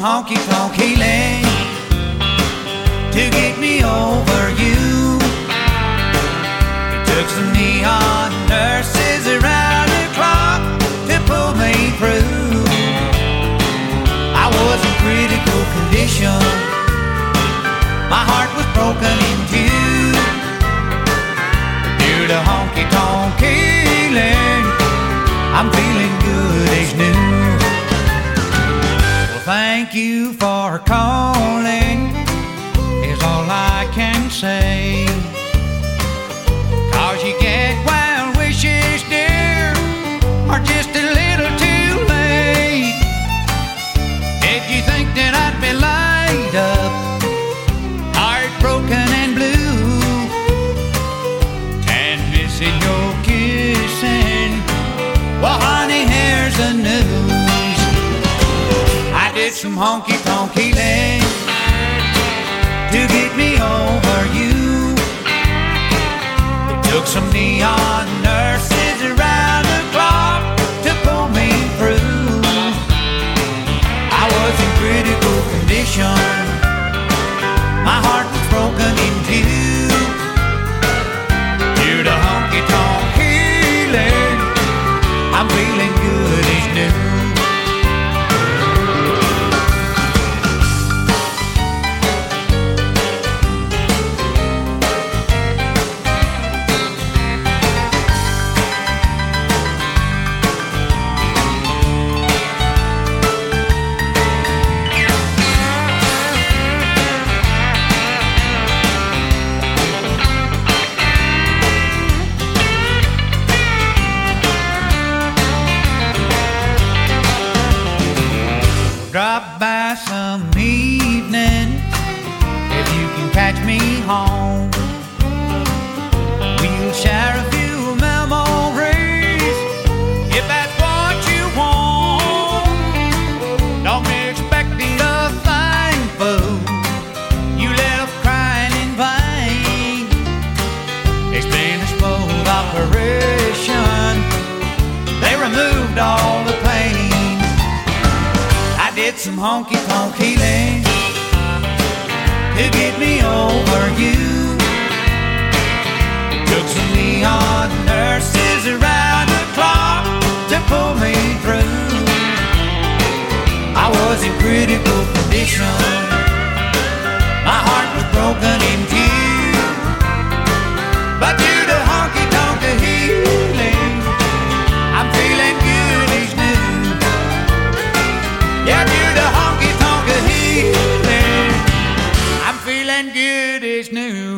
honky-tonk healing to get me over you. It took some neon nurses around the clock to pull me through. I was in critical condition. My heart was broken in two. Due to honky-tonk healing, I'm feeling good as new. Well, thank you for calling, is all I can say. 'Cause you get wild wishes, dear, are just a little too late. Did you think that I'd be laid up, heartbroken and blue, and missing your kissing? Well, honey, here's the news. I did some honky-tonk healing to get me over you. It took some neon nurses around the clock to pull me through. I was in critical condition. My heart was broken in two. Due to honky-tonk healing, I'm feeling good as new. Drop by some evening if you can catch me home. We'll share a few memories if that's what you want. Don't expect a thing, fool. You left crying in vain. It's been a smooth operation. They removed all the pain. Did some honky-tonk healing to get me over you. It took some neon nurses around the clock to pull me through. I was in critical condition. My heart was broken in two. But due to honky-tonk healing, I'm feeling good as new. Yeah, due to honky-tonk healing, I'm feeling good as new.